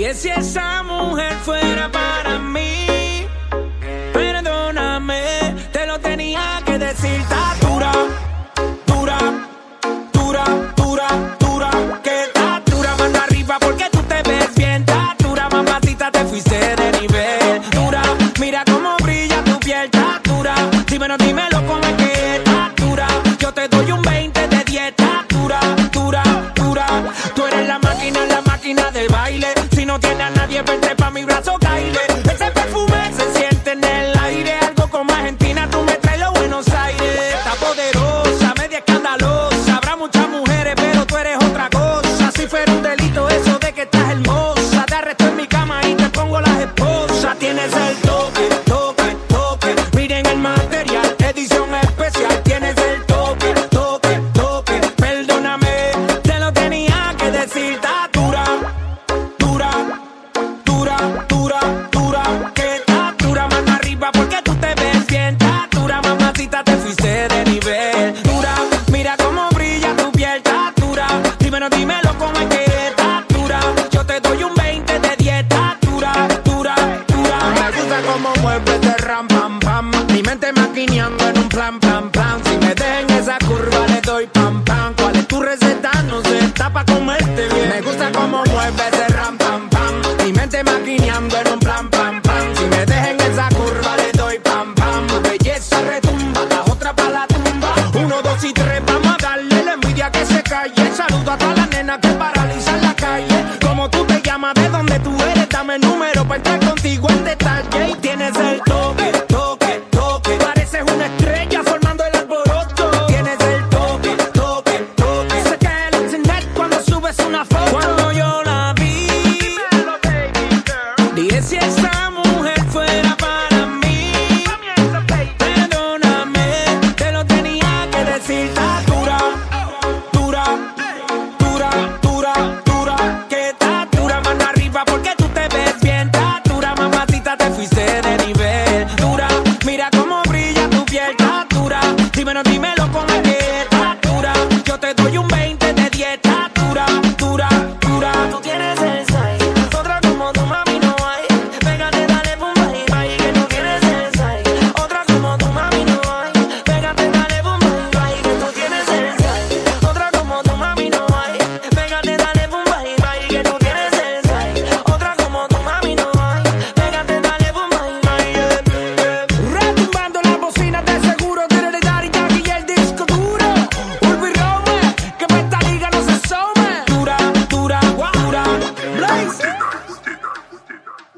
Dije si esa mujer fuera para mí, perdóname, te lo tenía que decir. Está dura, dura, dura, dura, dura, que está dura, mano arriba porque tú te ves bien. Está dura, mamacita, te fuiste de nivel. Dura, mira cómo brilla tu piel. Está dura, dímelo cómo es que está dura. Yo te doy un 20 de 10. Está dura, dura, dura. Tú eres la máquina del baile. Si no tienes a nadie, vente pa' mi brazo, caile. Ese perfume se siente en el aire. Algo como Argentina, tú me traes los Buenos Aires. Está poderosa, media escandalosa. Habrá muchas mujeres, pero tú eres otra cosa. Si fuera un delito eso de que estás hermosa, te arresto en mi cama y te pongo las esposas. Tienes el toque, toque, toque. Miren el material, edición especial. Tienes el toque, toque, toque. Perdóname, te lo tenía que decir. Está dura, dura, dura, dura, dura, que está dura, mano arriba porque tú te ves bien. Está dura, mamacita, te fuiste de nivel. Dura, mira cómo brilla tu piel. Está dura, dímelo cómo es que está dura. Yo te doy un 20 de 10. Está dura, dura, dura. Me gusta cómo mueves ese ram, pam, pam. Mi mente maquineando en un plan, plan, plan. Si me dejan esa curva le doy pam, pam. ¿Cuál es tu receta? No sé, está pa' comerte bien. Me gusta cómo mueves ese ram, pam, pam. Mi mente maquineando en un plan, pam, pam. Si me dejan esa curva le doy pam, pam. Tu belleza retumba, la otra pa' la tumba. 1, 2 y 3, vamos a darle la envidia que se calle. Saludo a todas las nenas que paralizan la calle. Como tú te llamas, de dónde tú eres, dame el número pa' entrar contigo en detalle. Y tienes el toque, toque, toque. Pareces una estrella formando el alboroto. Tienes el toque, toque, toque. Se cae el internet cuando subes una foto. Cuando yo la vi, dije si esa mujer fuera para mí, perdóname, te lo tenía que decir. Está dura, dura, dura, dura, dura, que está dura, mano arriba porque tú te ves bien. Está dura, mamacita, te fuiste de nivel. Dura, mira cómo brilla tu piel. Está dura, dímelo